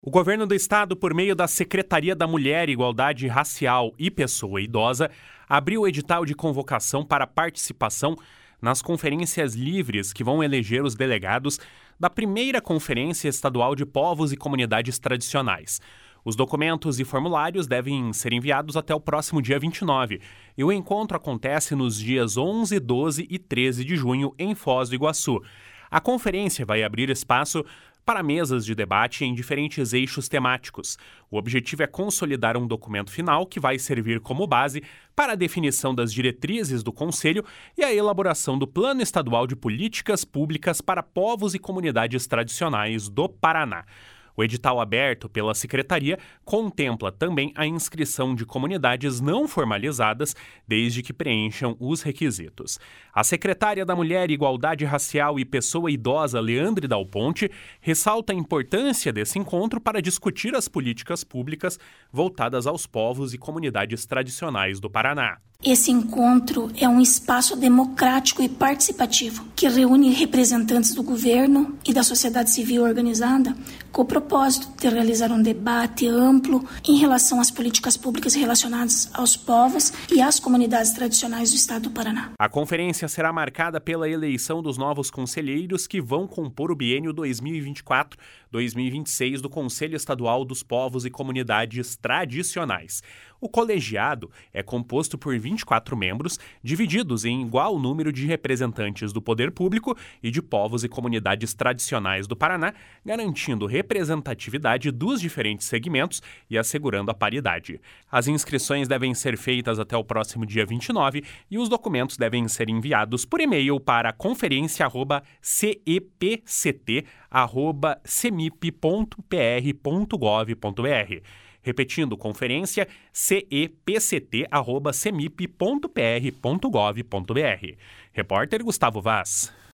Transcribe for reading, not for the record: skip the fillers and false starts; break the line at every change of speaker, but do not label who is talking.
O governo do estado, por meio da Secretaria da Mulher, Igualdade Racial e Pessoa Idosa, abriu o edital de convocação para participação nas conferências livres que vão eleger os delegados da primeira Conferência Estadual de Povos e Comunidades Tradicionais. Os documentos e formulários devem ser enviados até o próximo dia 29, e o encontro acontece nos dias 11, 12 e 13 de junho em Foz do Iguaçu. A conferência vai abrir espaço para mesas de debate em diferentes eixos temáticos. O objetivo é consolidar um documento final que vai servir como base para a definição das diretrizes do Conselho e a elaboração do Plano Estadual de Políticas Públicas para Povos e Comunidades Tradicionais do Paraná. O edital aberto pela Secretaria contempla também a inscrição de comunidades não formalizadas, desde que preencham os requisitos. A secretária da Mulher, Igualdade Racial e Pessoa Idosa, Leandre Dal Ponte, ressalta a importância desse encontro para discutir as políticas públicas voltadas aos povos e comunidades tradicionais do Paraná.
Esse encontro é um espaço democrático e participativo que reúne representantes do governo e da sociedade civil organizada com o propósito de realizar um debate amplo em relação às políticas públicas relacionadas aos povos e às comunidades tradicionais do estado do Paraná.
A conferência será marcada pela eleição dos novos conselheiros que vão compor o biênio 2024-2026 do Conselho Estadual dos Povos e Comunidades Tradicionais. O colegiado é composto por 24 membros, divididos em igual número de representantes do poder público e de povos e comunidades tradicionais do Paraná, garantindo representatividade dos diferentes segmentos e assegurando a paridade. As inscrições devem ser feitas até o próximo dia 29 e os documentos devem ser enviados por e-mail para conferência@cepct@semip.pr.gov.br. Repetindo, conferência cepct@semip.pr.gov.br. Repórter Gustavo Vaz.